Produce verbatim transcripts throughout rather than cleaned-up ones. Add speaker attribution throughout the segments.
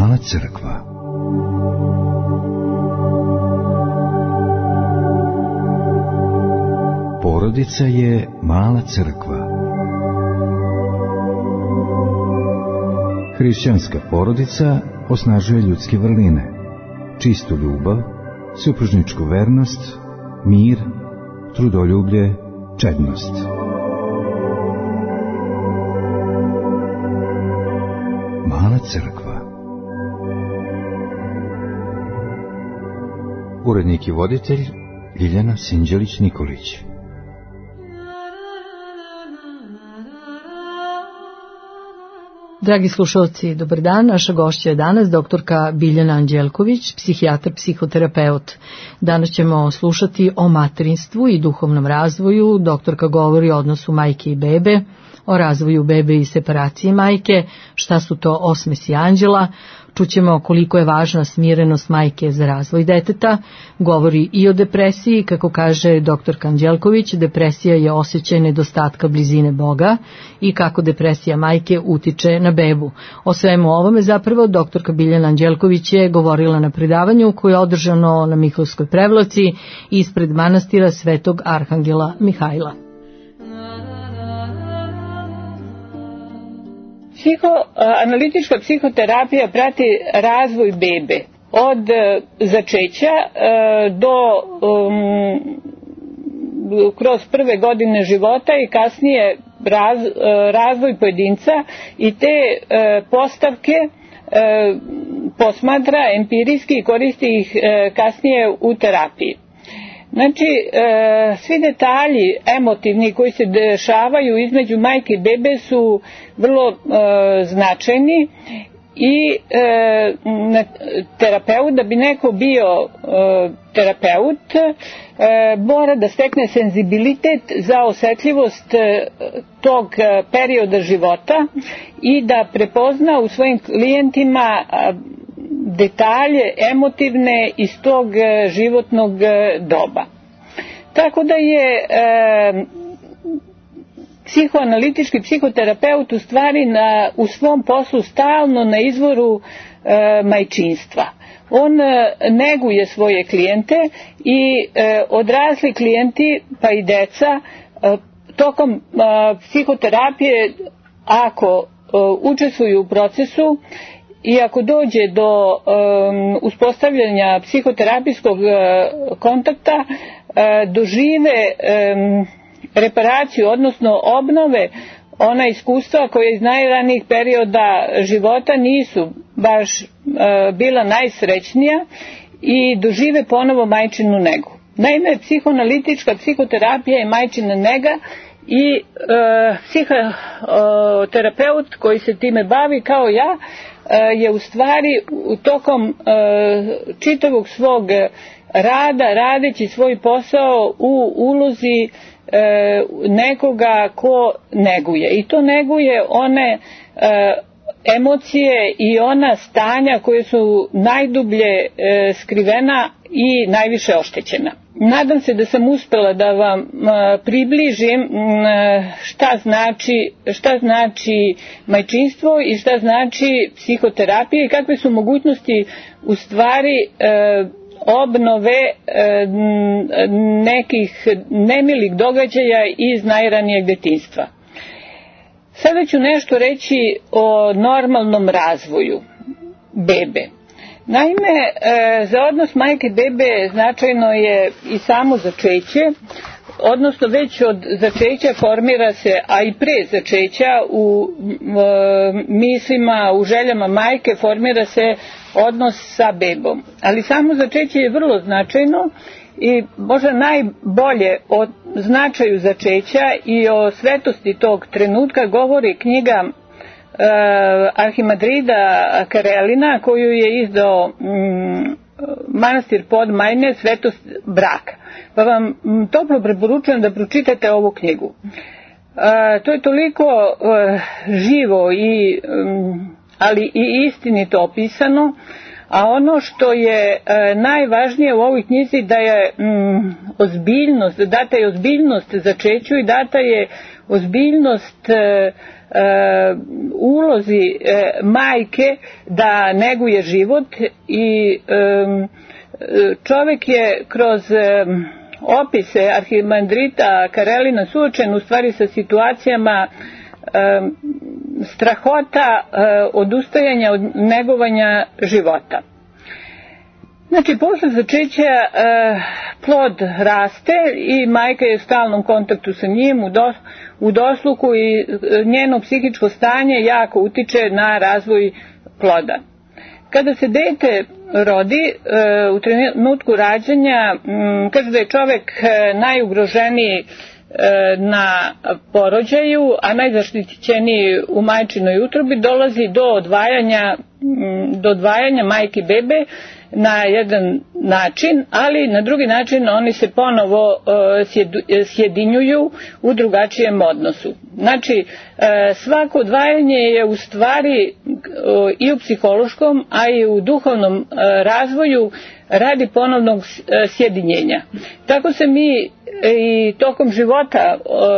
Speaker 1: Mala crkva. Porodica je mala crkva. Hrišćanska porodica osnažuje ljudske vrline, čistu ljubav, supružničku vernost, mir, trudoljublje, čednost. Mala crkva. Urednik i voditelj Ljiljana Sinđelić-Nikolić.
Speaker 2: Dragi slušalci, dobar dan. Naša gošća je danas doktorka Biljana Anđelković, psihijatar, psihoterapeut. Danas ćemo slušati o materinstvu i duhovnom razvoju. Doktorka govori o odnosu majke i bebe, o razvoju bebe i separaciji majke, šta su to osmesi anđela. Čućemo koliko je važna smirenost majke za razvoj deteta. Govori i o depresiji, kako kaže doktorka Anđelković, depresija je osjećaj nedostatka blizine Boga i kako depresija majke utiče na bebu. O svemu ovome zapravo doktorka Biljana Anđelković je govorila na predavanju koje je održano na Mihovskoj Prevlaci ispred manastira Svetog Arhangela Mihajla.
Speaker 3: Psihoanalitička psihoterapija prati razvoj bebe od začeća do um, kroz prve godine života i kasnije raz, razvoj pojedinca i te uh, postavke uh, posmatra empirijski i koristi ih uh, kasnije u terapiji. Znači, e, svi detalji emotivni koji se dešavaju između majke i bebe su vrlo e, značajni i e, terapeut, da bi neko bio e, terapeut, e, mora da stekne senzibilitet za osetljivost e, tog perioda života i da prepozna u svojim klijentima a, detalje emotivne iz tog životnog doba. Tako da je e, psihoanalitički psihoterapeut u stvari na, u svom poslu stalno na izvoru e, majčinstva. On e, neguje svoje klijente i e, odrasli klijenti pa i deca e, tokom e, psihoterapije ako e, učestvuju u procesu i ako dođe do um, uspostavljanja psihoterapijskog uh, kontakta, uh, dožive um, reparaciju, odnosno obnove ona iskustva koje iz najranijih perioda života nisu baš uh, bila najsrećnija i dožive ponovo majčinu negu. Naime, psihoanalitička psihoterapija je majčina nega i uh, psihoterapeut koji se time bavi kao ja je u stvari tokom čitavog svog rada, radeći svoj posao u ulozi nekoga ko neguje. I to neguje one emocije i ona stanja koje su najdublje skrivena i najviše oštećena. Nadam se da sam uspela da vam približim šta znači, šta znači majčinstvo i šta znači psihoterapija i kakve su mogućnosti u stvari obnove nekih nemilih događaja iz najranijeg detinjstva. Sada ću nešto reći o normalnom razvoju bebe. Naime, za odnos majke i bebe značajno je i samo začeće, odnosno već od začeća formira se, a i pre začeća u mislima, u željama majke formira se odnos sa bebom. Ali samo začeće je vrlo značajno i možda najbolje o značaju začeća i o svetosti tog trenutka govori knjiga Uh, Arhimandrida Karelina koju je izdao um, manastir Podmajne, Svetost braka. Pa vam um, toplo preporučujem da pročitate ovu knjigu. Uh, to je toliko uh, živo i um, ali i istinito opisano, a ono što je uh, najvažnije u ovoj knjizi da je um, ozbiljnost, data je ozbiljnost začeću i data je ozbiljnost ulozi majke da neguje život i čovek je kroz opise arhimandrita Karelina suočen u stvari sa situacijama strahota, odustajanja od negovanja života. Znači, posle začeća plod raste i majka je u stalnom kontaktu sa njim, u dosluku i njeno psihičko stanje jako utiče na razvoj ploda. Kada se dete rodi, u trenutku rađanja, kaže da je čovek najugroženiji na porođaju, a najzaštićeniji u majčinoj utrobi, dolazi do odvajanja, do odvajanja majke i bebe na jedan način, ali na drugi način oni se ponovo sjedinjuju u drugačijem odnosu. Znači, svako odvajanje je u stvari i u psihološkom, a i u duhovnom razvoju radi ponovnog sjedinjenja. Tako se mi i tokom života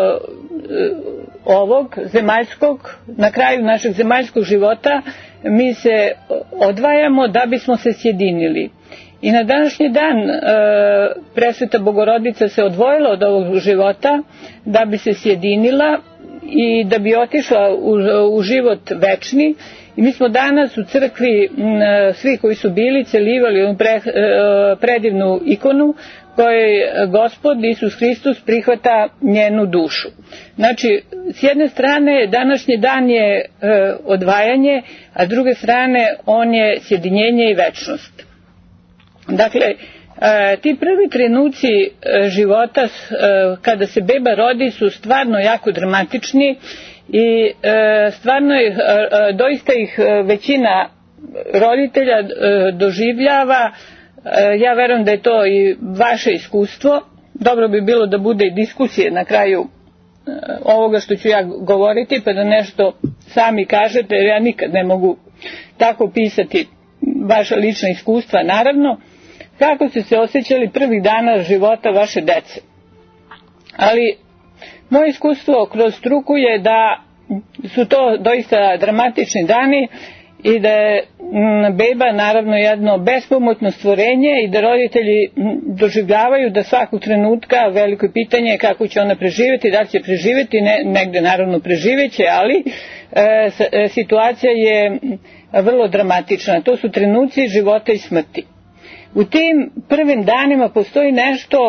Speaker 3: ovog zemaljskog, na kraju našeg zemaljskog života, mi se odvajamo da bismo se sjedinili. I na današnji dan Presveta Bogorodica se odvojila od ovog života da bi se sjedinila i da bi otišla u život večni. I mi smo danas u crkvi, svi koji su bili, celivali predivnu ikonu kojoj Gospod Isus Hristos prihvata njenu dušu. Znači, s jedne strane današnji dan je odvajanje, a s druge strane on je sjedinjenje i večnost. Dakle, ti prvi trenuci života kada se beba rodi su stvarno jako dramatični i stvarno ih, doista ih većina roditelja doživljava. Ja verujem da je to i vaše iskustvo. Dobro bi bilo da bude i diskusije na kraju ovoga što ću ja govoriti, pa da nešto sami kažete, jer ja nikad ne mogu tako pisati vaša lična iskustva, naravno. Kako ste se osjećali prvih dana života vaše dece? Ali moje iskustvo kroz struku je da su to doista dramatični dani i da je beba naravno jedno bespomotno stvorenje i da roditelji doživljavaju da svakog trenutka veliko pitanje je kako će ona preživjeti, da li će preživjeti, ne, negde naravno preživjeće, ali e, situacija je vrlo dramatična. To su trenuci života i smrti. U tim prvim danima postoji nešto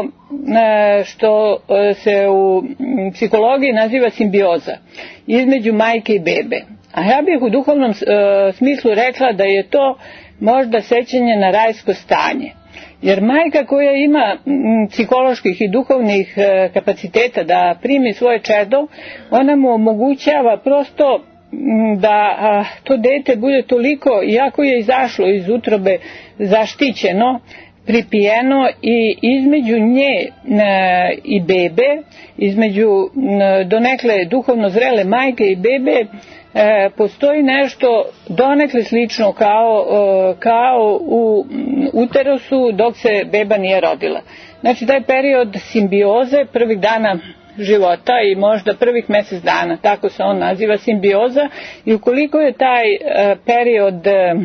Speaker 3: što se u psihologiji naziva simbioza između majke i bebe. A ja bih u duhovnom smislu rekla da je to možda sećanje na rajsko stanje. Jer majka koja ima psiholoških i duhovnih kapaciteta da primi svoje čedo, ona mu omogućava prosto da to dete bude toliko, iako je izašlo iz utrobe zaštićeno, pripijeno i između nje i bebe, između donekle duhovno zrele majke i bebe, postoji nešto donekle slično kao, kao u uterusu dok se beba nije rodila. Znači taj period simbioze prvih dana života i možda prvih mjesec dana, tako se on naziva, simbioza, i ukoliko je taj period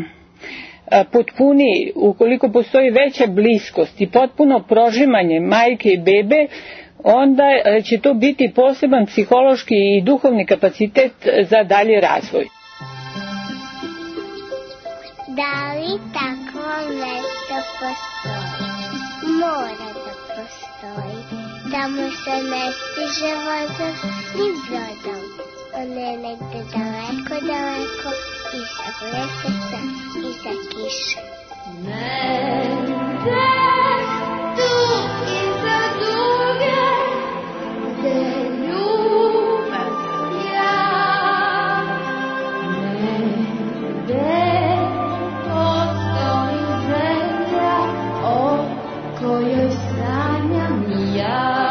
Speaker 3: potpuniji, ukoliko postoji veća bliskost i potpuno prožimanje majke i bebe, onda će to biti poseban psihološki i duhovni kapacitet za dalje razvoj.
Speaker 4: Da li takvo mesto postoji? Mora da postoji. Tamo se ne stiže voda ni brodom. On je negde daleko, daleko, iza bleseca, iza kiše. Negde tu iza duge, gde ljubav sja. Negde postoji zemlja o kojoj sanjam i ja.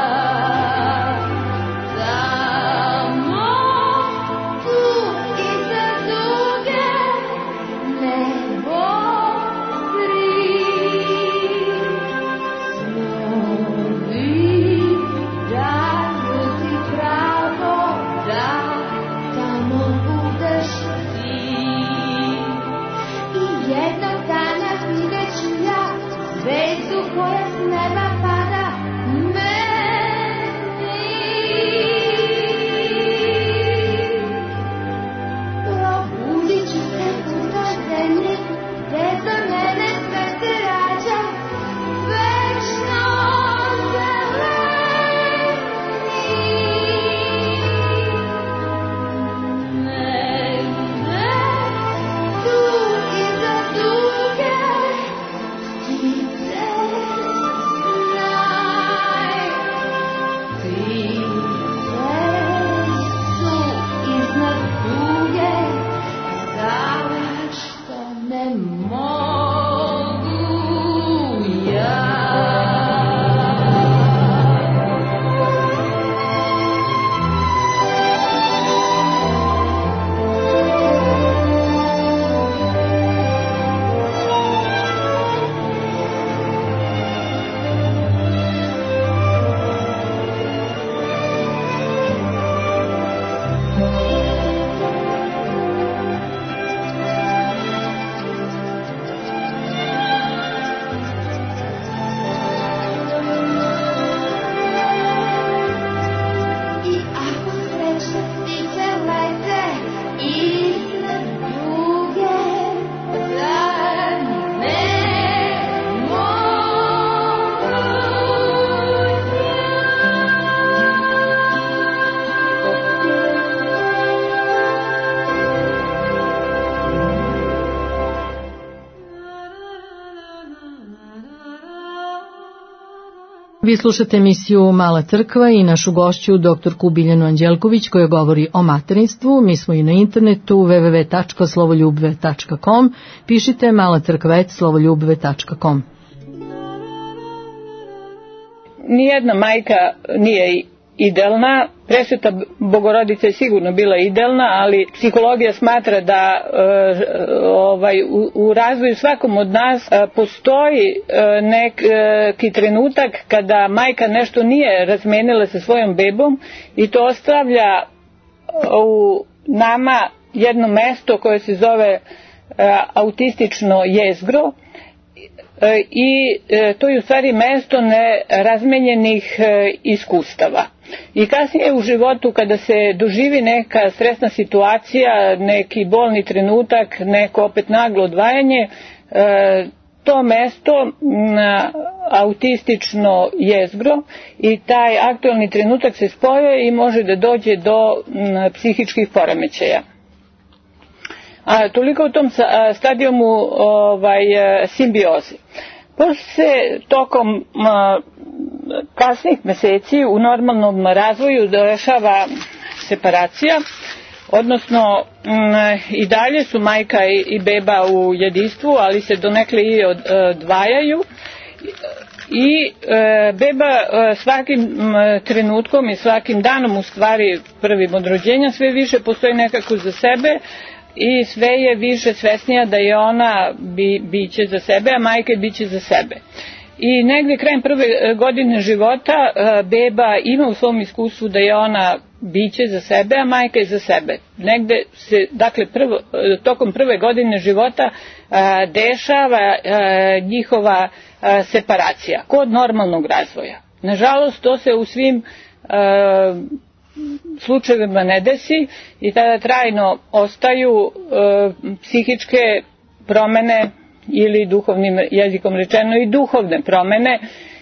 Speaker 2: Vi slušate emisiju Mala crkva i našu gošću doktorku Biljanu Anđelković koja govori o materinstvu. Mi smo i na internetu w w w tačka slovoljubve tačka com. Pišite malacrkva at slovoljubve tačka com.
Speaker 3: Nijedna majka nije idealna, Presveta Bogorodica je sigurno bila idealna, ali psihologija smatra da e, ovaj, u, u razvoju svakom od nas e, postoji e, neki trenutak kada majka nešto nije razmenila sa svojom bebom i to ostavlja u nama jedno mesto koje se zove e, autistično jezgro, i to je u stvari mesto nerazmenjenih iskustava. I kasnije u životu kada se doživi neka stresna situacija, neki bolni trenutak, neko opet naglo odvajanje, to mesto autistično jezgro i taj aktualni trenutak se spoje i može da dođe do psihičkih poremećaja. A toliko u tom stadijumu ovaj, simbioze. Poslije tokom a, kasnih meseci u normalnom razvoju dešava separacija, odnosno m, i dalje su majka i, i beba u jedinstvu, ali se donekle i odvajaju. I e, beba e, svakim m, trenutkom i svakim danom, u stvari prvim od rođenja, sve više postoji nekako za sebe i sve je više svesnija da je ona bi, biće za sebe, a majka je biće za sebe. I negdje krajem prve godine života beba ima u svom iskustvu da je ona biće za sebe, a majka je za sebe. Negdje se, dakle, prvo, tokom prve godine života a, dešava a, njihova a, separacija kod normalnog razvoja. Nažalost, to se u svim a, slučajevima ne desi i tada trajno ostaju e, psihičke promene ili duhovnim jezikom rečeno i duhovne promene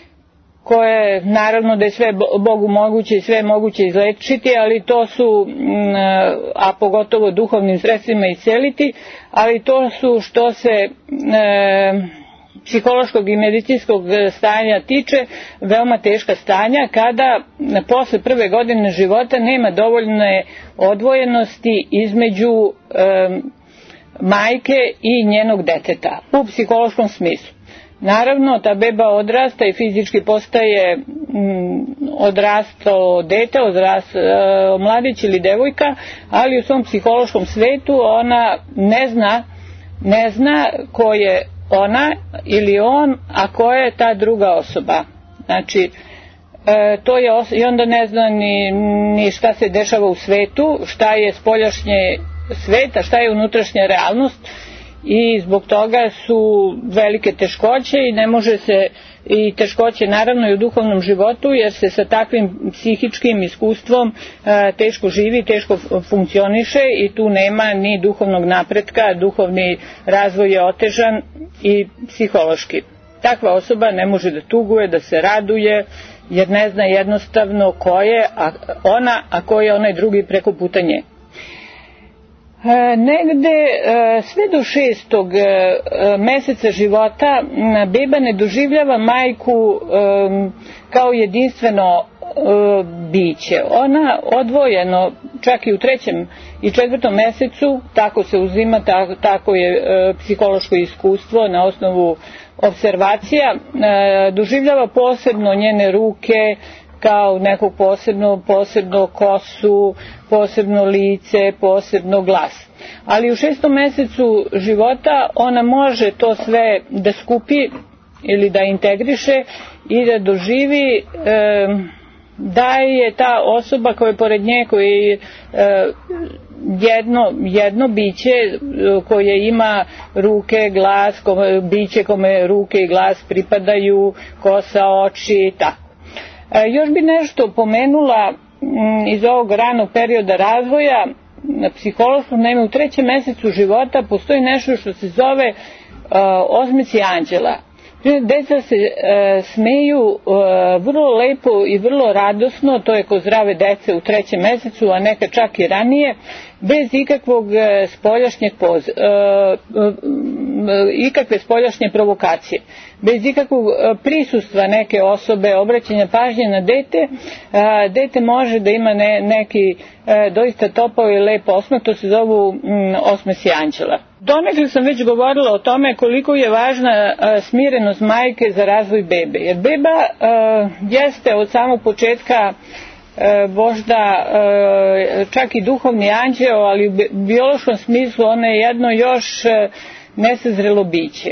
Speaker 3: koje naravno da je sve Bogu moguće i sve moguće izlečiti, ali to su, m, a pogotovo duhovnim sredstvima isceliti, ali to su što se e, psihološkog i medicinskog stanja tiče veoma teška stanja kada posle prve godine života nema dovoljne odvojenosti između e, majke i njenog deteta u psihološkom smislu. Naravno, ta beba odrasta i fizički postaje mm, odrastao dete, odrastao mladić ili devojka, ali u svom psihološkom svetu ona ne zna, ne zna ko je ona ili on, a ko je ta druga osoba. Znači, e, to je os- i onda ne zna ni, ni šta se dešava u svetu, šta je spoljašnje sveta, šta je unutrašnja realnost i zbog toga su velike teškoće i ne može se i teškoće naravno i u duhovnom životu jer se sa takvim psihičkim iskustvom e, teško živi, teško funkcioniše i tu nema ni duhovnog napretka, duhovni razvoj je otežan i psihološki. Takva osoba ne može da tuguje, da se raduje jer ne zna jednostavno ko je a ona, a ko je onaj drugi preko puta nje. E, negde e, sve do šestog e, meseca života beba ne doživljava majku e, kao jedinstveno e, biće. Ona odvojeno, čak i u trećem i četvrtom mesecu, tako se uzima, tako, tako je e, psihološko iskustvo na osnovu observacija, e, doživljava posebno njene ruke, kao nekog posebno, posebno kosu, posebno lice, posebno glas. Ali u šestom mesecu života ona može to sve da skupi ili da integriše i da doživi e, da je ta osoba koja je pored nje, koja je e, jedno, jedno biće koje ima ruke, glas, kome, biće kome ruke i glas pripadaju, kosa, oči, tako. E, još bi nešto pomenula m, iz ovog ranog perioda razvoja na psihološkom, naime u trećem mesecu života postoji nešto što se zove e, osmeci anđela. Deca se e, smeju e, vrlo lepo i vrlo radosno, to je kod zdrave dece u trećem mesecu, a neka čak i ranije, bez ikakvog e, spoljašnjeg poz, e, ikakve spoljašnje provokacije, bez ikakvog prisustva neke osobe, obraćanja pažnje na dete, dete može da ima ne, neki doista topao i lep osmeh, to se zovu osmesi anđela. Donekle sam već govorila o tome koliko je važna smirenost majke za razvoj bebe, jer beba jeste od samog početka možda čak i duhovni anđeo, ali u biološkom smislu ona je jedno još nesazrelo biće.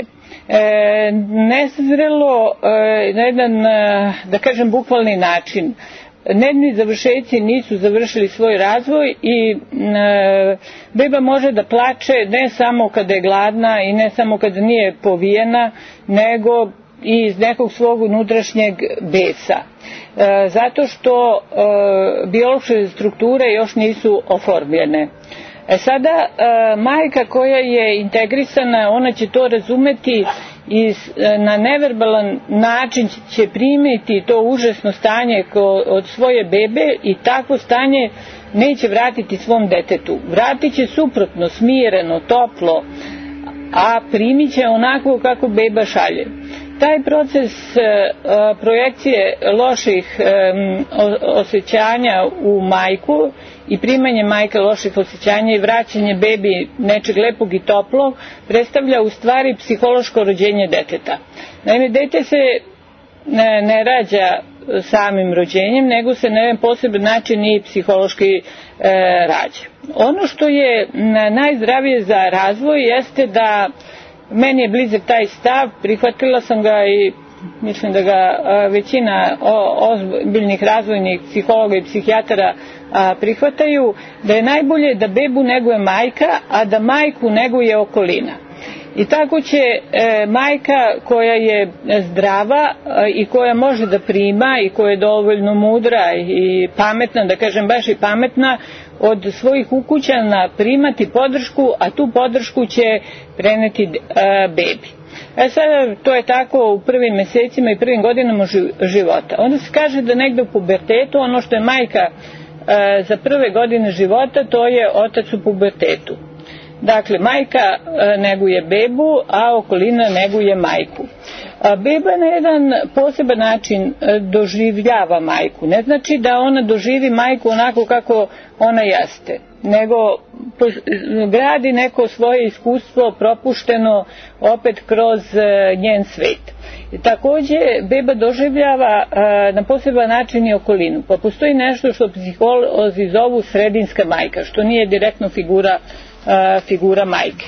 Speaker 3: Nesazrelo na jedan, da kažem, bukvalni način. Nedni završetci nisu završili svoj razvoj i beba može da plače ne samo kada je gladna i ne samo kada nije povijena, nego i iz nekog svog unutrašnjeg besa. Zato što biološke strukture još nisu oformljene. E sada, majka koja je integrisana, ona će to razumeti i na neverbalan način će primiti to užasno stanje od svoje bebe i takvo stanje neće vratiti svom detetu. Vratit će suprotno, smireno, toplo, a primit će onako kako beba šalje. Taj proces projekcije loših osjećanja u majku i primanje majke loših osjećanja i vraćanje bebi nečeg lepog i toplog predstavlja u stvari psihološko rođenje deteta. Naime, dete se ne, ne rađa samim rođenjem, nego se na jedan poseban način i psihološki e, rađa. Ono što je najzdravije za razvoj jeste da meni je blizak taj stav, prihvatila sam ga i mislim da ga većina ozbiljnih razvojnih psihologa i psihijatara prihvataju, da je najbolje da bebu neguje majka, a da majku neguje okolina. I tako će e, majka koja je zdrava e, i koja može da prima i koja je dovoljno mudra i pametna, da kažem baš i pametna, od svojih ukućana primati podršku, a tu podršku će preneti e, bebi. E sada to je tako u prvim mesecima i prvim godinama života. Onda se kaže da negde u pubertetu ono što je majka e, za prve godine života, to je otac u pubertetu. Dakle, majka neguje bebu, a okolina neguje majku. Beba na jedan poseban način doživljava majku. Ne znači da ona doživi majku onako kako ona jeste, nego gradi neko svoje iskustvo propušteno opet kroz njen svet. Takođe, beba doživljava na poseban način i okolinu. Pa postoji nešto što psiholozi zovu sredinska majka, što nije direktno figura figura majke.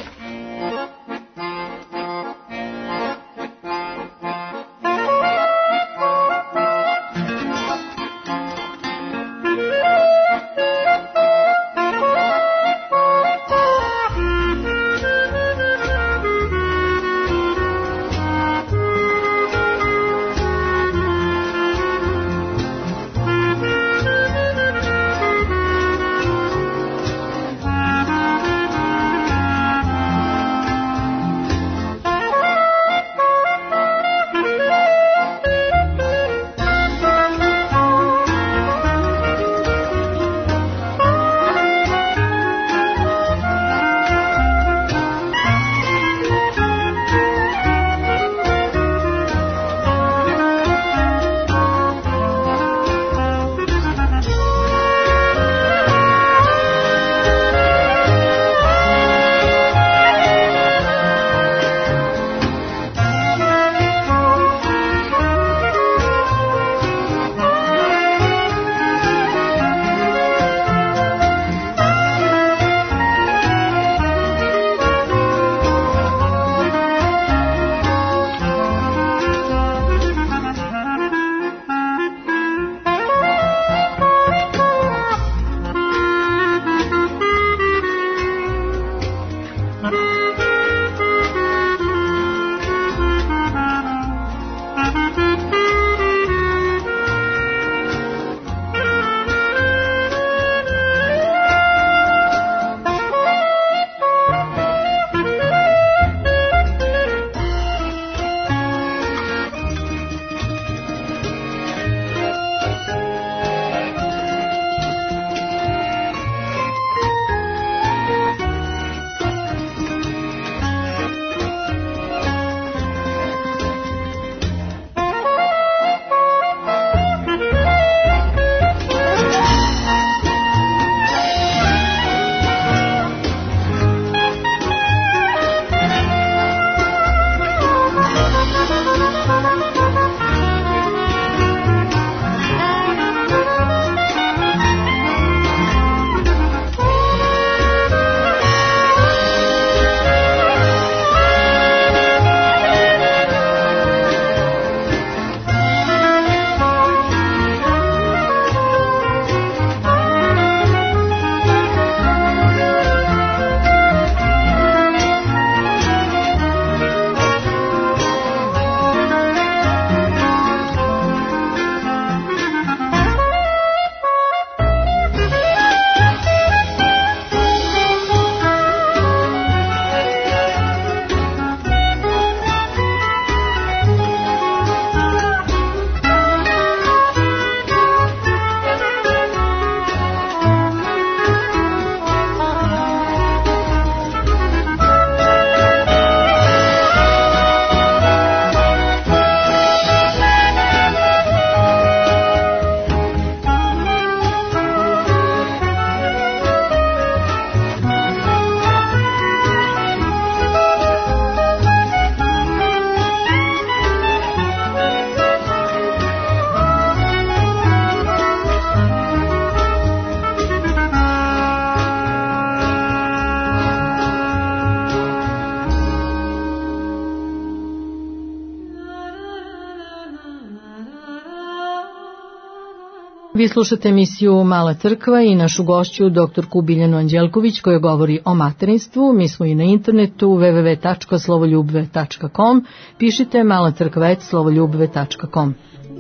Speaker 2: Vi slušate emisiju Mala crkva i našu gošću doktorku Biljanu Anđelković koja govori o materinstvu. Mi smo i na internetu w w w tačka slovoljubve tačka com. Pišite malacrkva et slovoljubve tačka com.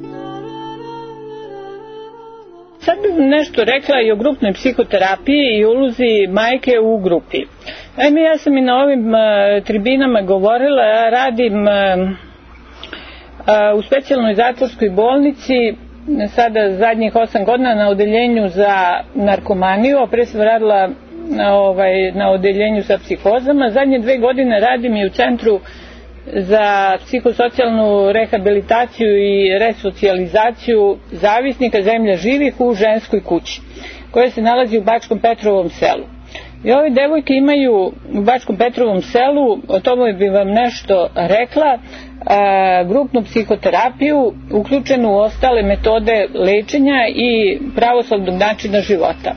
Speaker 3: Sad bih nešto rekla i o grupnoj psihoterapiji i ulozi majke u grupi. Naime, ja sam i na ovim uh, tribinama govorila, ja radim uh, uh, u specijalnoj zatvorskoj bolnici sada zadnjih osam godina na odeljenju za narkomaniju, a pre sam radila na, ovaj, na odeljenju za psihozama. Zadnje dve godine radim i u Centru za psihosocijalnu rehabilitaciju i resocijalizaciju zavisnika Zemlja živih u ženskoj kući, koja se nalazi u Bačkom Petrovom selu. I ove devojke imaju u Bačkom Petrovom selu, o tome bi vam nešto rekla, a, grupnu psihoterapiju, uključenu u ostale metode lečenja i pravoslavnog načina života.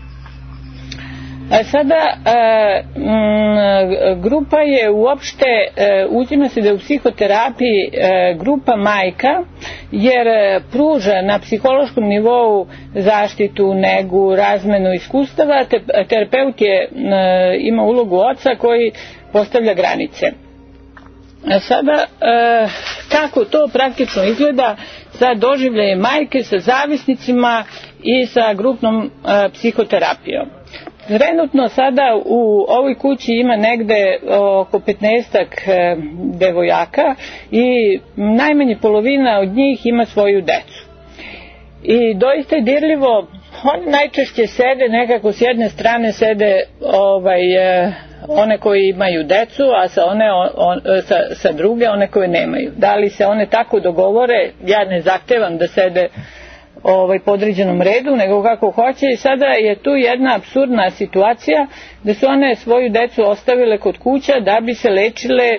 Speaker 3: A sada a, m, grupa je uopšte, a, uzima se da je u psihoterapiji a, grupa majka, jer pruža na psihološkom nivou zaštitu, negu, razmenu iskustava, te terapeut je, a, ima ulogu oca koji postavlja granice. A sada, a, kako to praktično izgleda sa doživljajem majke, sa zavisnicima i sa grupnom a, psihoterapijom. Trenutno sada u ovoj kući ima negde oko petnaestak devojaka i najmanje polovina od njih ima svoju decu. I doista je dirljivo, oni najčešće sede nekako s jedne strane sede ovaj, one koji imaju decu, a sa, one, on, sa, sa druge one koje nemaju. Da li se one tako dogovore, ja ne zahtevam da sede ovaj podređenom redu, nego kako hoće, i sada je tu jedna apsurdna situacija da su one svoju decu ostavile kod kuća da bi se lečile e,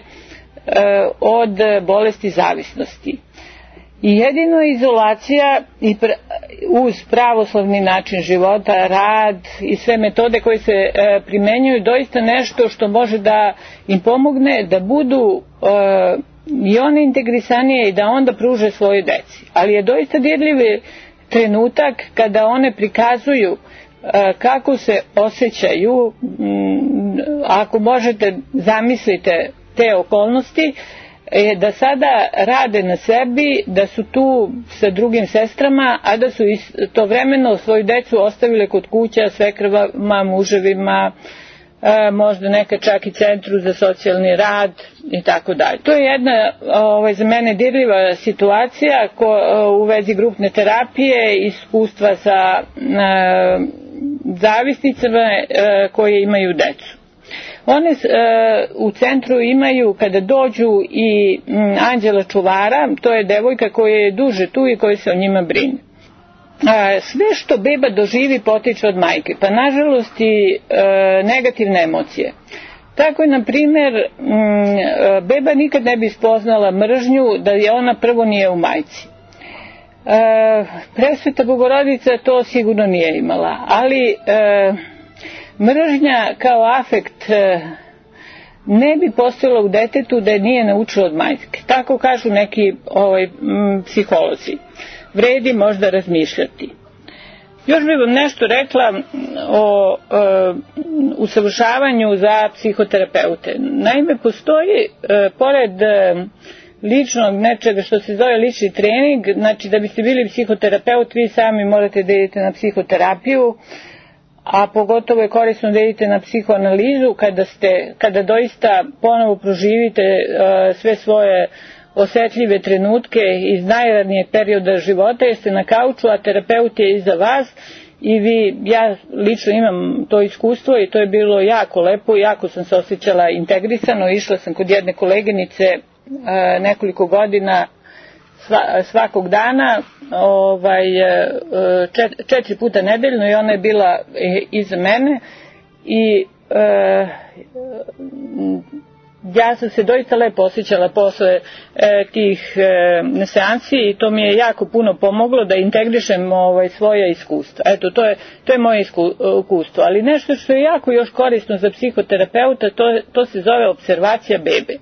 Speaker 3: od bolesti zavisnosti. I jedino izolacija i pr uz pravoslavni način života, rad i sve metode koje se e, primenjuju doista nešto što može da im pomogne da budu e, i one integrisanije i da onda pruže svoje deci. Ali je doista dirljivi trenutak kada one prikazuju uh, kako se osjećaju, m, ako možete zamislite te okolnosti, je da sada rade na sebi, da su tu sa drugim sestrama, a da su istovremeno svoju decu ostavile kod kuća, svekrvama, muževima, E, možda neka čak i Centru za socijalni rad i tako dalje. To je jedna ovaj, za mene dirljiva situacija ko, u vezi grupne terapije, iskustva sa e, zavisnicama e, koje imaju decu. One e, u centru imaju, kada dođu, i m, anđela čuvara, to je devojka koja je duže tu i koja se o njima brine. A, sve što beba doživi potiče od majke, pa nažalost i e, negativne emocije. Tako je, na primjer, m, beba nikad ne bi spoznala mržnju da je ona prvo nije u majci. E, Presveta Bogorodica to sigurno nije imala, ali e, mržnja kao afekt e, ne bi postojala u detetu da je nije naučila od majke. Tako kažu neki ovaj, m, psiholozi. Vredi možda razmišljati. Još bih vam nešto rekla o e, usavršavanju za psihoterapeute. Naime, postoji, e, pored e, ličnog nečega što se zove lični trening, znači da biste bili psihoterapeut, vi sami morate da idete na psihoterapiju, a pogotovo je korisno da idete na psihoanalizu kada, ste, kada doista ponovo proživite e, sve svoje osetljive trenutke iz najranijeg perioda života, jer ste na kauču, a terapeut je iza vas i vi, ja lično imam to iskustvo i to je bilo jako lepo, jako sam se osjećala integrisano, išla sam kod jedne koleginice e, nekoliko godina sva, svakog dana, ovaj, čet, četiri puta nedeljno, i ona je bila iza mene i e, ja sam se doista lepo osjećala posle e, tih e, seansi i to mi je jako puno pomoglo da integrišem ovaj, svoje iskustva. Eto, to je, to je moje iskustvo. Ali nešto što je jako još korisno za psihoterapeuta, to, to se zove observacija bebe.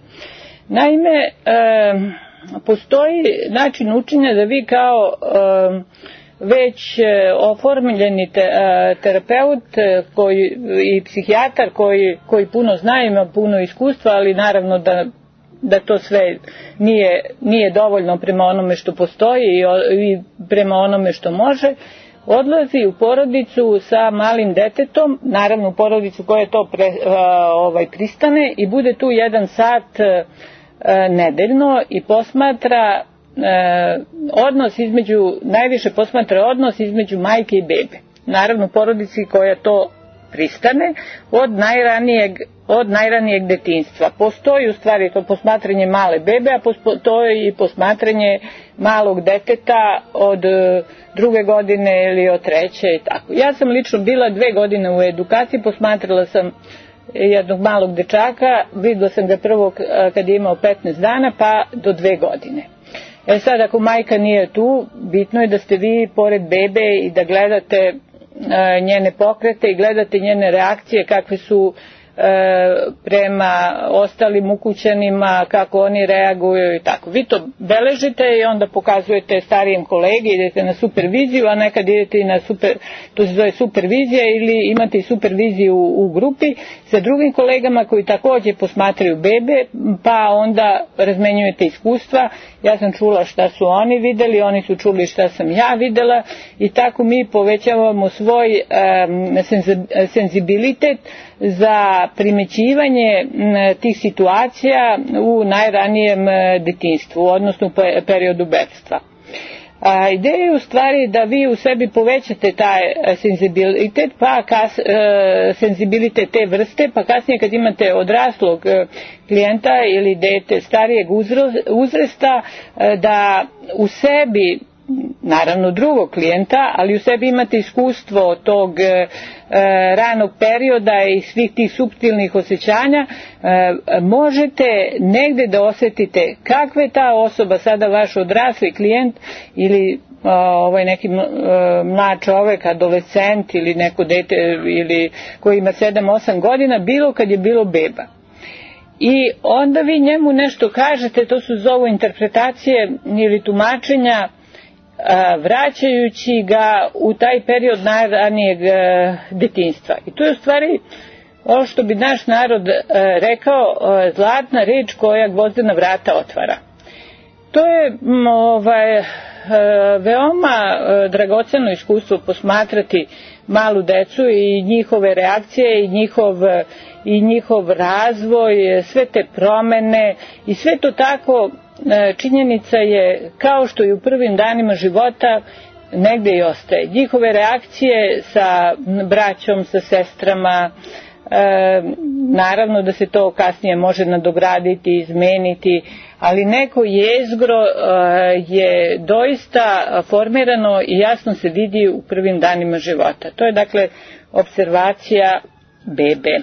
Speaker 3: Naime, e, postoji način učenja da vi kao e, već oformljeni te, terapeut koji, i psihijatar koji, koji puno zna, ima puno iskustva, ali naravno da, da to sve nije, nije dovoljno prema onome što postoji i, i prema onome što može, odlazi u porodicu sa malim detetom, naravno u porodicu koja to pre, ovaj, pristane i bude tu jedan sat nedeljno i posmatra E, odnos između, najviše posmatra odnos između majke i bebe. Naravno porodici koja to pristane od najranijeg, od najranijeg detinjstva. Postoji u stvari to posmatranje male bebe, a postoji i posmatranje malog deteta od druge godine ili od treće i tako. Ja sam lično bila dve godine u edukaciji, posmatrala sam jednog malog dečaka, videla sam ga prvo kad je imao petnaest dana pa do dve godine. E sad, ako majka nije tu, bitno je da ste vi pored bebe i da gledate e, njene pokrete i gledate njene reakcije, kakve su e, prema ostalim ukućanima, kako oni reaguju i tako. Vi to beležite i onda pokazujete starijem kolegi, idete na superviziju, a nekad idete i na super, to se zove supervizija, ili imate i superviziju u, u grupi sa drugim kolegama koji također posmatraju bebe, pa onda razmenjujete iskustva. Ja sam čula šta su oni videli, oni su čuli šta sam ja videla i tako mi povećavamo svoj um, senzibilitet za primećivanje tih situacija u najranijem detinjstvu, odnosno u periodu bebstva. A, ideja je u stvari da vi u sebi povećate taj senzibilitet, pa kas, e, senzibilitet te vrste, pa kasnije kad imate odraslog e, klijenta ili dete starijeg uzrasta, e, da u sebi, naravno drugog klijenta, ali u sebi imate iskustvo tog e, ranog perioda i svih tih suptilnih osjećanja, e, možete negde da osjetite kakva je ta osoba, sada vaš odrasli klijent ili ovaj neki mlad čovek, adolescent ili neko dete ili koji ima sedam osam godina, bilo kad je bilo beba. I onda vi njemu nešto kažete, to su zovu interpretacije ili tumačenja, vraćajući ga u taj period najranijeg detinjstva. I to je u stvari ovo što bi naš narod rekao, zlatna reč koja gvozdena vrata otvara. To je ovaj, veoma dragoceno iskustvo posmatrati malu decu i njihove reakcije i njihov, i njihov razvoj, sve te promene i sve to tako. Činjenica je, kao što i u prvim danima života, negde i ostaje. Njihove reakcije sa braćom, sa sestrama, e, naravno da se to kasnije može nadograditi, izmeniti, ali neko jezgro e, je doista formirano i jasno se vidi u prvim danima života. To je dakle observacija bebe.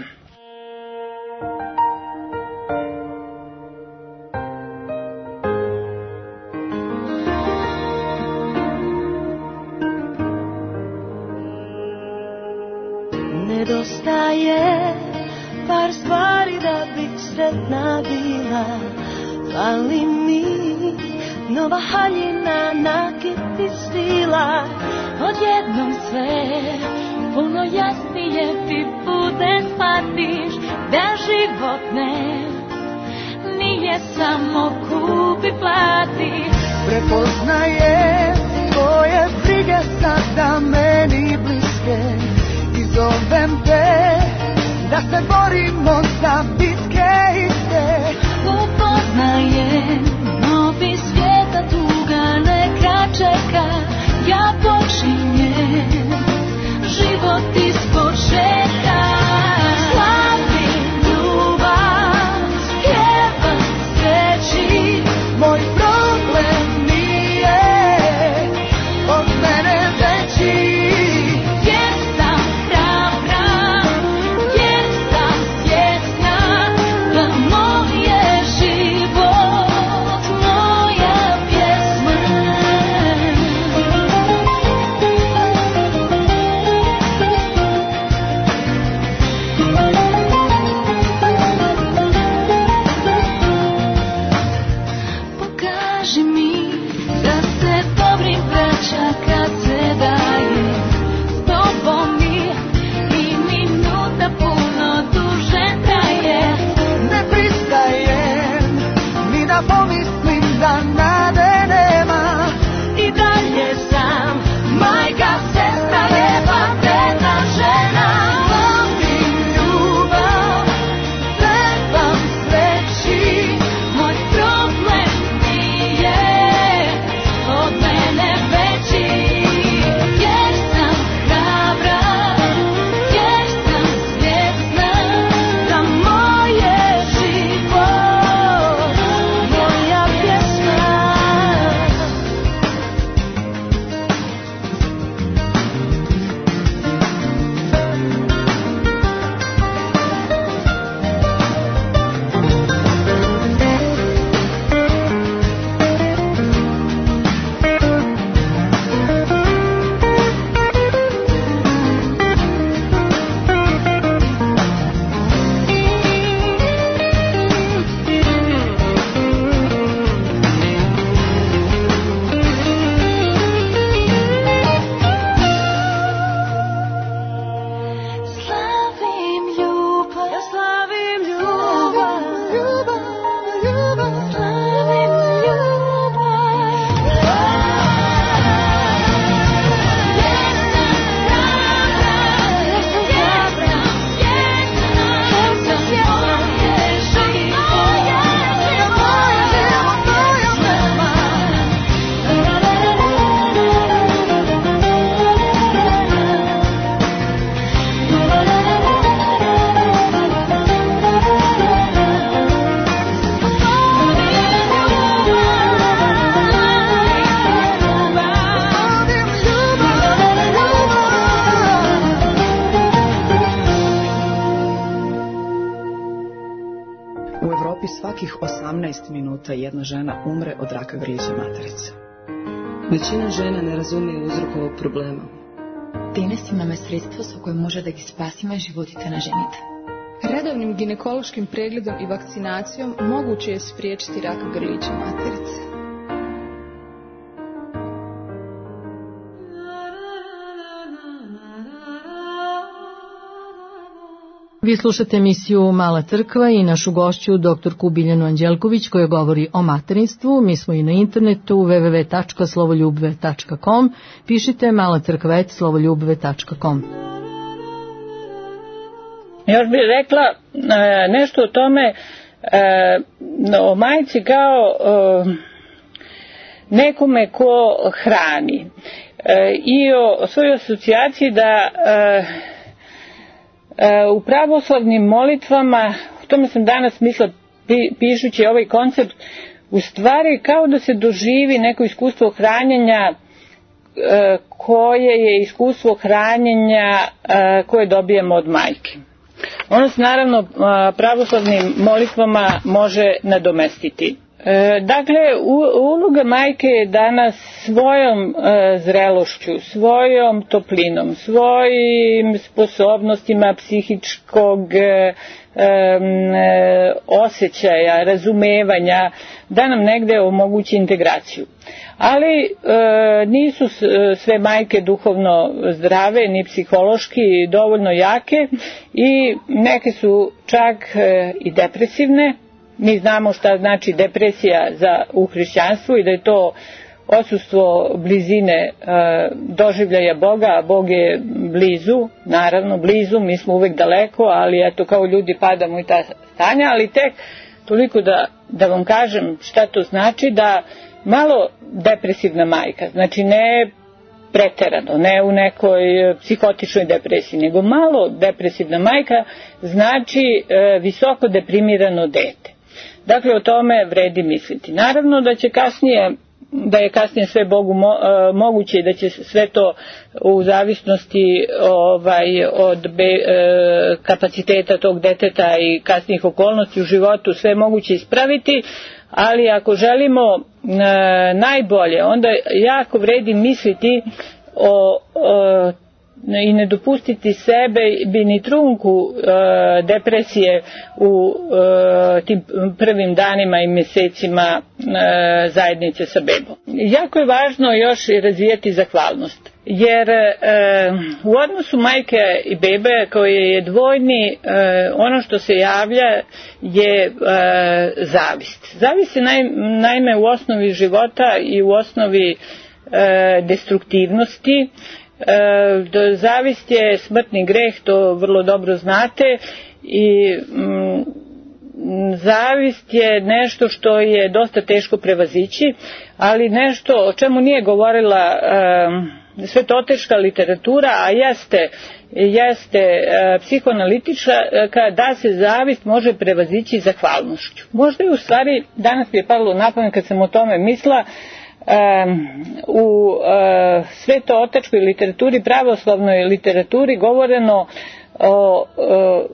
Speaker 5: Nedostaje par stvari da bih sretna bila, fali mi nova haljina, nakit i svila. Odjednom sve puno jasnije ti bude, shvatiš da život ne nije samo kupi, plati.
Speaker 6: Prepoznaje tvoje brige sada meni bliske, zovem te da se borimo za bitke iste.
Speaker 5: Upoznajem novi svijeta, tuga neka čeka, ja počinjem život ispočetka. Slavim ljubav, pjevam sreći, moj problem nije od mene veći. Život
Speaker 7: U Evropi svakih osamnaest minuta jedna žena umre od raka grlića materice.
Speaker 8: Većina žena ne razume uzrok ovog problema.
Speaker 9: Danas imamo sredstvo sa kojim može da ih spasimo i životite na ženite.
Speaker 10: Redovnim ginekološkim pregledom i vakcinacijom moguće je spriječiti rak grlića materice.
Speaker 2: Vi slušate emisiju Mala crkva i našu gošću doktorku Biljanu Anđelković koja govori o materinstvu. Mi smo i na internetu w w w tačka slovoljubve tačka com. Pišite malacrkva et slovoljubve tačka com.
Speaker 3: Još bih rekla e, nešto o tome, e, o majci kao e, nekome ko hrani e, i o svojoj asocijaciji da e, e, u pravoslavnim molitvama, o tome sam danas mislila pi, pišući ovaj koncept, u stvari kao da se doživi neko iskustvo hranjenja e, koje je iskustvo hranjenja e, koje dobijemo od majke. Ono se naravno pravoslavnim molitvama može nadomestiti. Dakle, uloga majke je danas svojom zrelošću, svojom toplinom, svojim sposobnostima psihičkog osjećaja, razumevanja, da nam negde omogući integraciju. Ali e, nisu sve majke duhovno zdrave ni psihološki dovoljno jake i neke su čak e, i depresivne. Mi znamo šta znači depresija za, u hrišćanstvu i da je to odsustvo blizine e, doživljaja Boga, a Bog je blizu, naravno blizu, mi smo uvek daleko, ali eto kao ljudi padamo i ta stanja, ali tek toliko da, da vam kažem šta to znači, da malo depresivna majka, znači ne preterano, ne u nekoj psihotičnoj depresiji, nego malo depresivna majka znači e, visoko deprimirano dete. Dakle, o tome vredi misliti. Naravno da će kasnije, da je kasnije sve Bogu mo, e, moguće i da će sve to u zavisnosti ovaj, od be, e, kapaciteta tog deteta i kasnijih okolnosti u životu sve moguće ispraviti, ali ako želimo e, najbolje, onda jako vredi misliti o, o i ne dopustiti sebe bi ni trunku e, depresije u e, tim prvim danima i mjesecima e, zajednice sa bebom. Jako je važno još i razvijati zahvalnost, jer e, u odnosu majke i bebe koji je dvojni, e, ono što se javlja je e, zavist. Zavist je naj, naime u osnovi života i u osnovi e, destruktivnosti. E, zavist je smrtni greh, to vrlo dobro znate, i mm, zavist je nešto što je dosta teško prevazići, ali nešto o čemu nije govorila e, svetotečka literatura, a jeste, jeste e, psihoanalitička, da se zavist može prevazići zahvalnošću. Možda je u stvari, danas mi je palo na pamet kad sam o tome mislila, Um, u uh, svetootačkoj literaturi, pravoslavnoj literaturi govoreno o, o,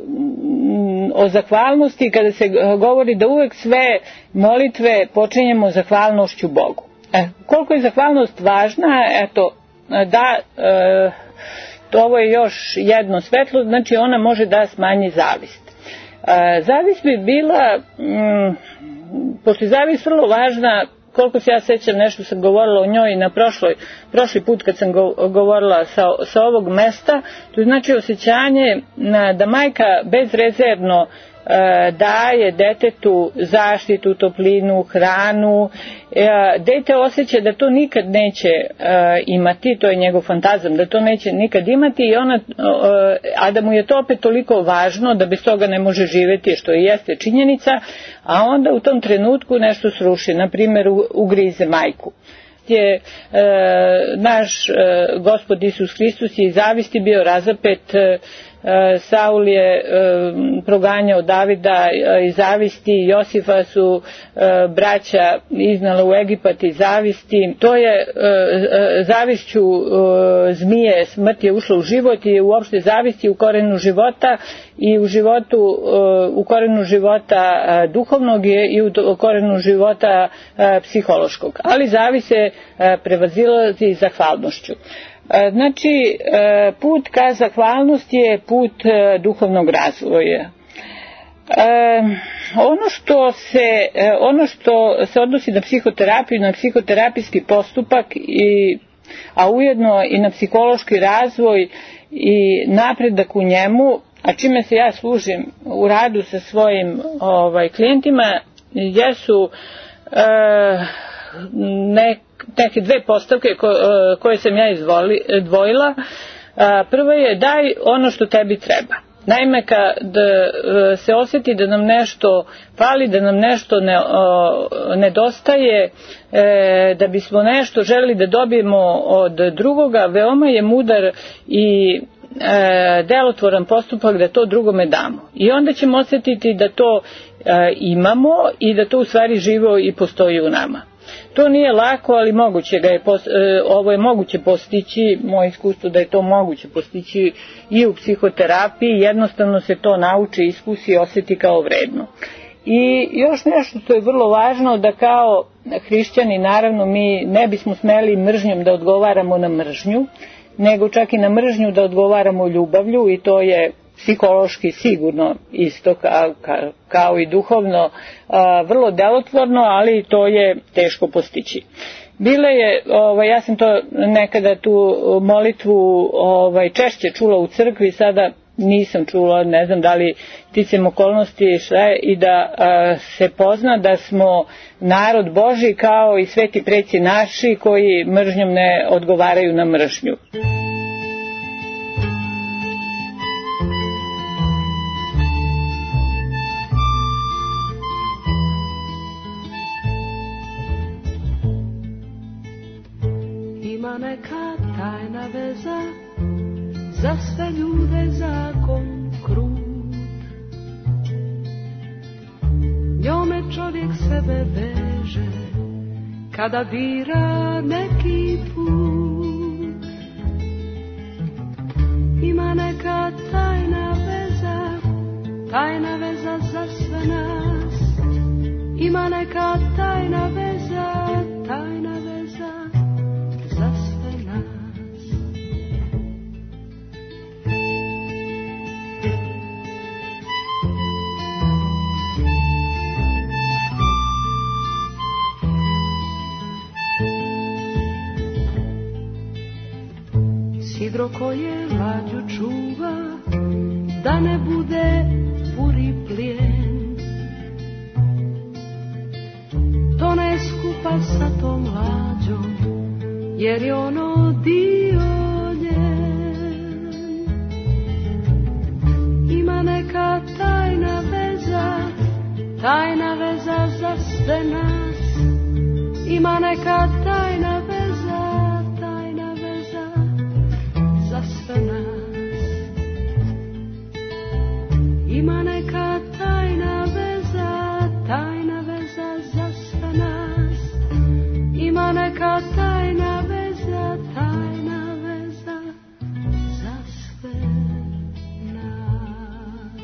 Speaker 3: o zahvalnosti, kada se govori da uvek sve molitve počinjemo zahvalnošću Bogu. E, koliko je zahvalnost važna, eto, da e, to ovo je još jedno svetlo, znači ona može da smanji zavist. E, zavist bi bila, m, pošto je zavist vrlo važna, koliko se ja sećam, nešto sam govorila o njoj na prošloj, prošli put kad sam go, govorila sa, sa ovog mesta, to znači osjećanje da majka bezrezervno e, daje detetu zaštitu, toplinu, hranu. E, dete osjeća da to nikad neće e, imati, to je njegov fantazam, da to neće nikad imati, i ona, e, a da mu je to opet toliko važno da bez toga ne može živjeti, što i jeste činjenica, a onda u tom trenutku nešto sruši, na primjer ugrize majku. Je e, naš e, Gospod Isus Hristos je iz zavisti bio razapet e, Saul je proganjao Davida iz zavisti, Josifa su braća iznala u Egipat iz zavisti. To je zavišću zmije, smrt je ušla u život i uopšte zavist je u korenu života i u životu, u korenu života duhovnog i u korenu života psihološkog. Ali zavist se prevazilazi zahvalnošću. Znači, put ka zahvalnosti je put duhovnog razvoja. Ono što se, ono što se odnosi na psihoterapiju, na psihoterapijski postupak, i, a ujedno i na psihološki razvoj i napredak u njemu, a čime se ja služim u radu sa svojim ovaj, klijentima, jesu e, nek, neke dve postavke ko, koje sam ja izdvojila. Prvo je daj ono što tebi treba. Naime, kad se osjeti da nam nešto fali, da nam nešto ne, o, nedostaje, e, da bismo nešto želi da dobijemo od drugoga, veoma je mudar i e, delotvoran postupak da to drugome damo. I onda ćemo osjetiti da to e, imamo i da to u stvari živo i postoji u nama. To nije lako, ali moguće ga je, ovo je moguće postići, moje iskustvo da je to moguće postići i u psihoterapiji, jednostavno se to nauči, iskusi i osjeti kao vredno. I još nešto što je vrlo važno, da kao hrišćani naravno mi ne bismo smeli mržnjom da odgovaramo na mržnju, nego čak i na mržnju da odgovaramo ljubavlju, i to je psihološki sigurno isto kao, kao i duhovno a, vrlo delotvorno, ali to je teško postići. Bile je, ovaj, ja sam to nekada tu molitvu ovaj, češće čula u crkvi, sada nisam čula, ne znam da li ticam okolnosti šta je, i da a, se pozna da smo narod Božji kao i sveti preci naši koji mržnjom ne odgovaraju na mržnju.
Speaker 5: Ima neka tajna veza, za sve ljude zakon krut. Njome čovjek sebe veže, kada bira neki put. Ima neka tajna veza, tajna veza za sve nas. Ima neka tajna veza, tajna veza za sve nas. Sidro koje lađu čuva, da ne bude buri plijen, to ne skupa sa tom lađom, jer je ono dio njen. Ima neka tajna veza, tajna veza za sve nas. Ima neka tajna veza, tajna veza za sve nas. Ima neka tajna veza, tajna veza za sve nas. Ima neka tajna veza, tajna veza za sve nas.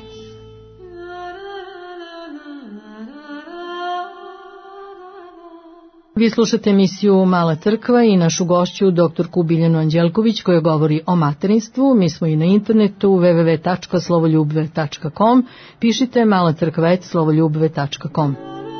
Speaker 2: Vi slušate emisiju Mala crkva i našu gošću doktorku Biljanu Anđelković koja govori o materinstvu. Mi smo i na internetu w w w tačka slovoljubve tačka com. Pišite malacrkva et slovoljubve tačka com.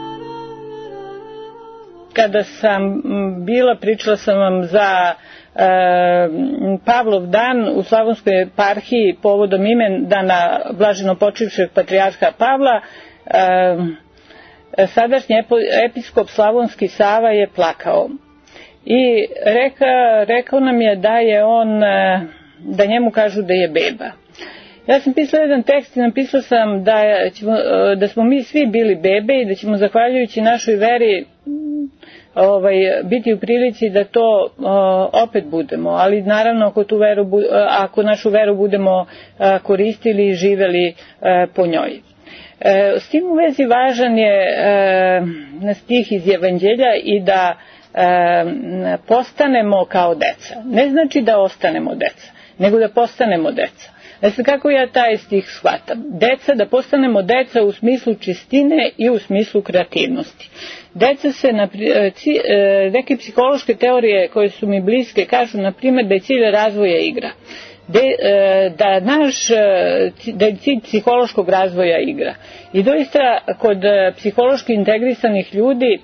Speaker 3: Kada sam bila, pričala sam vam za e, Pavlov dan u Slavonskoj eparhiji povodom imendana blaženopočivšeg patrijarha Pavla. E, sadašnji episkop Slavonski Sava je plakao i reka, rekao nam je da je on, da njemu kažu da je beba. Ja sam pisala jedan tekst i napisala sam da, ćemo, da smo mi svi bili bebe i da ćemo zahvaljujući našoj veri ovaj, biti u prilici da to opet budemo, ali naravno ako, tu veru, ako našu veru budemo koristili i živeli po njoj. S tim u vezi važan je stih iz Evanđelja i da postanemo kao deca. Ne znači da ostanemo deca, nego da postanemo deca. Znači, kako ja taj stih shvatam? Deca, da postanemo deca u smislu čistine i u smislu kreativnosti. Deca se, neke psihološke teorije koje su mi bliske kažu, na primjer, da je cilj razvoja igra. De, da naš da je cilj psihološkog razvoja igra. I doista kod psihološki integrisanih ljudi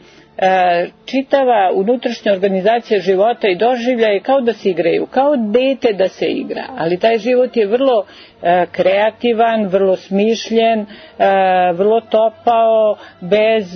Speaker 3: čitava unutrašnja organizacija života i doživljaja je kao da se igraju, kao dete da se igra, ali taj život je vrlo kreativan, vrlo smišljen, vrlo topao, bez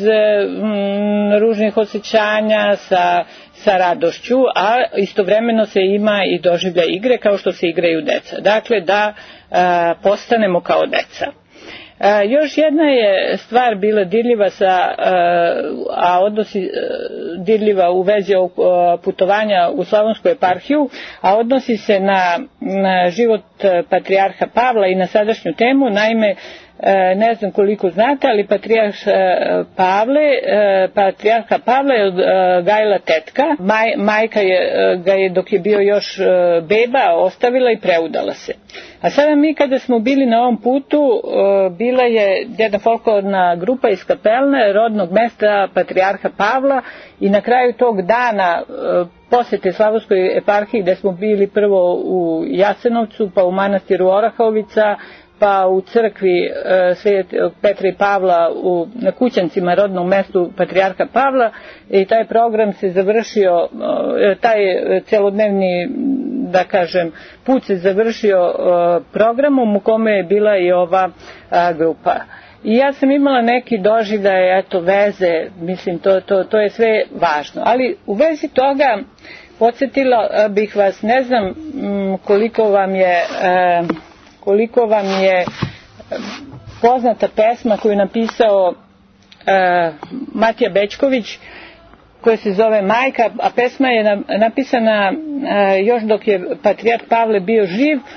Speaker 3: ružnih osjećanja, sa, sa radošću, a istovremeno se ima i doživlja igre kao što se igraju deca. Dakle, da postanemo kao deca. E, još jedna je stvar bila dirljiva sa, e, a odnosi e, dirljiva u vezi ovog putovanja u Slavonsku eparhiju, a odnosi se na, na život patrijarha Pavla i na sadašnju temu. Naime, e, ne znam koliko znate, ali patrijarh Pavle, e, patrijarha Pavla je odgajila tetka. Maj, majka je, ga je dok je bio još beba ostavila i preudala se. A sada mi kada smo bili na ovom putu, bila je jedna folklorna grupa iz Kapelne, rodnog mesta patrijarha Pavla, i na kraju tog dana posete Slavonskoj eparhiji, gde smo bili prvo u Jasenovcu, pa u manastiru Orahovica, pa u crkvi Svetog Petra i Pavla u, na Kućancima, rodnom mestu patrijarha Pavla, i taj program se završio, taj celodnevni, da kažem, put se završio programom u kome je bila i ova grupa. I ja sam imala neki doživljaj, eto, veze, mislim, to, to, to je sve važno. Ali u vezi toga podsjetila bih vas, ne znam koliko vam je... koliko vam je poznata pesma koju je napisao uh, Matija Bećković, koja se zove Majka, a pesma je na, napisana uh, još dok je patrijarh Pavle bio živ, uh,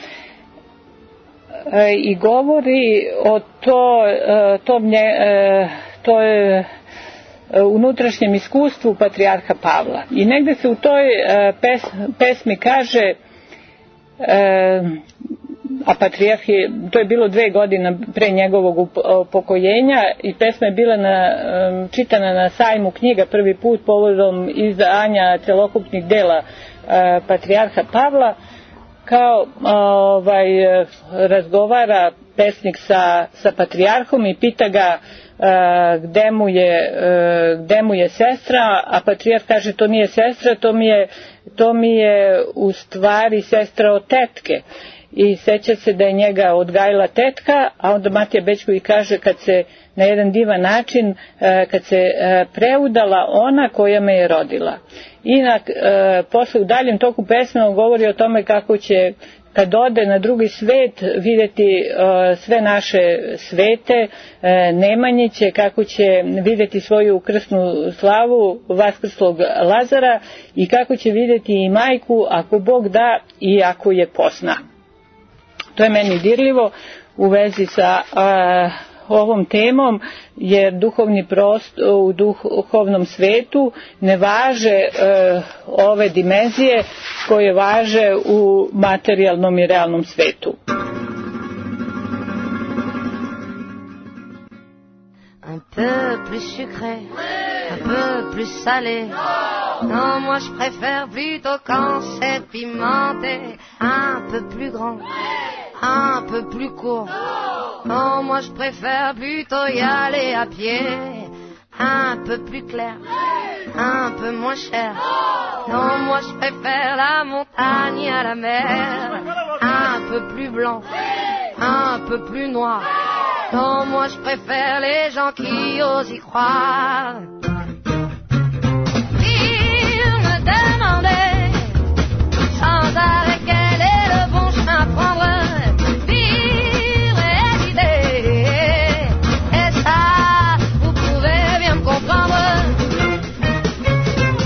Speaker 3: i govori o to, uh, tom nje, uh, to je uh, unutrašnjem iskustvu patrijarha Pavla. I negde se u toj uh, pes, pesmi kaže, uh, a patrijarh je, to je bilo dve godine pre njegovog upokojenja, i pesma je bila na, čitana na sajmu knjiga prvi put povodom izdanja celokupnih dela patrijarha Pavla, kao ovaj, razgovara pesnik sa, sa patrijarhom i pita ga gde mu je, gde mu je sestra, a patrijarh kaže, to nije sestra, to mi je, to mi je u stvari sestra od tetke. I seća se da je njega odgajila tetka, a onda Matija Bećković kaže, kad se na jedan divan način, kad se preudala ona koja me je rodila. I na, posle u daljem toku pesme on govori o tome kako će, kad ode na drugi svet, vidjeti sve naše svete, Nemanjiće, kako će vidjeti svoju krsnu slavu vaskrslog Lazara, i kako će vidjeti i majku, ako Bog da i ako je posna. To je meni dirljivo u vezi sa a, ovom temom, jer duhovni prostor, u duhovnom svetu ne važe a, ove dimenzije koje važe u materijalnom i realnom svetu.
Speaker 11: Un peu plus sucré, un peu plus salé. Non, moi je préfère plutôt quand c'est pimenté. Un peu plus grand, un peu plus court. Non, moi je préfère plutôt y aller à pied. Un peu plus clair, un peu moins cher. Non, moi je préfère la montagne à la mer. Un peu plus blanc, un peu plus noir. Non, moi je préfère les gens qui osent y croire. Ils me demandaient sans arrêt quel est le bon chemin à prendre. Vivre et hésiter, et ça, vous pouvez bien me comprendre.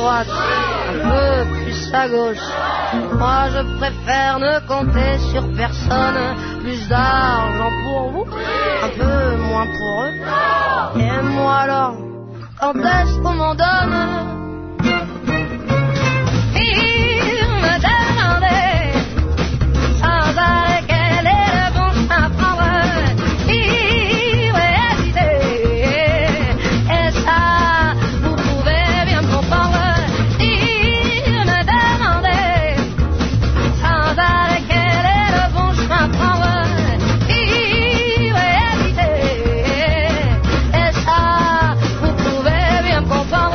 Speaker 11: droite, un peu plus à gauche. Moi je préfère ne compter sur personne. Plus d'argent pour vous, un peu moins pour eux. Et moi alors, quand est-ce qu'on m'en donne? Il me demandait sans arrêt quel est le bon chemin à prendre. Il hésitait, et ça vous pouvez bien comprendre. Il me demandait sans arrêt quel est le bon chemin à prendre. Il hésitait, et ça vous pouvez bien comprendre.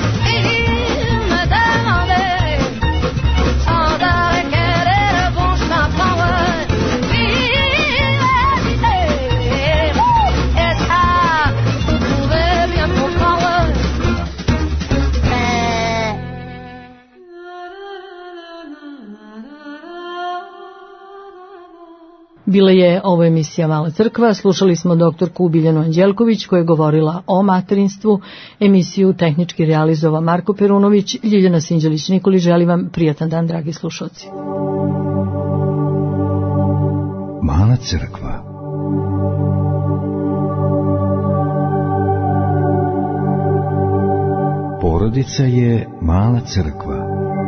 Speaker 2: Bila je ovo emisija Mala crkva, slušali smo doktorku Biljanu Anđelković koja je govorila o materinstvu, emisiju tehnički realizova Marko Perunović, Ljiljana Sinđelić-Nikolić. Želim vam prijatan dan, dragi slušalci.
Speaker 1: Mala crkva. Porodica je mala crkva.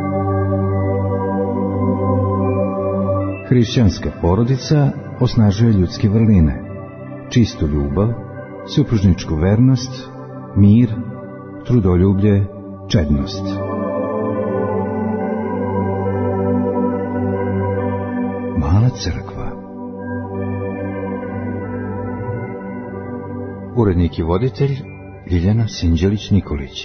Speaker 1: Hrišćanska porodica osnažuje ljudske vrline, čistu ljubav, supružničku vernost, mir, trudoljublje, čednost. Mala crkva. Urednik i voditelj Ljiljana Sinđelić-Nikolić.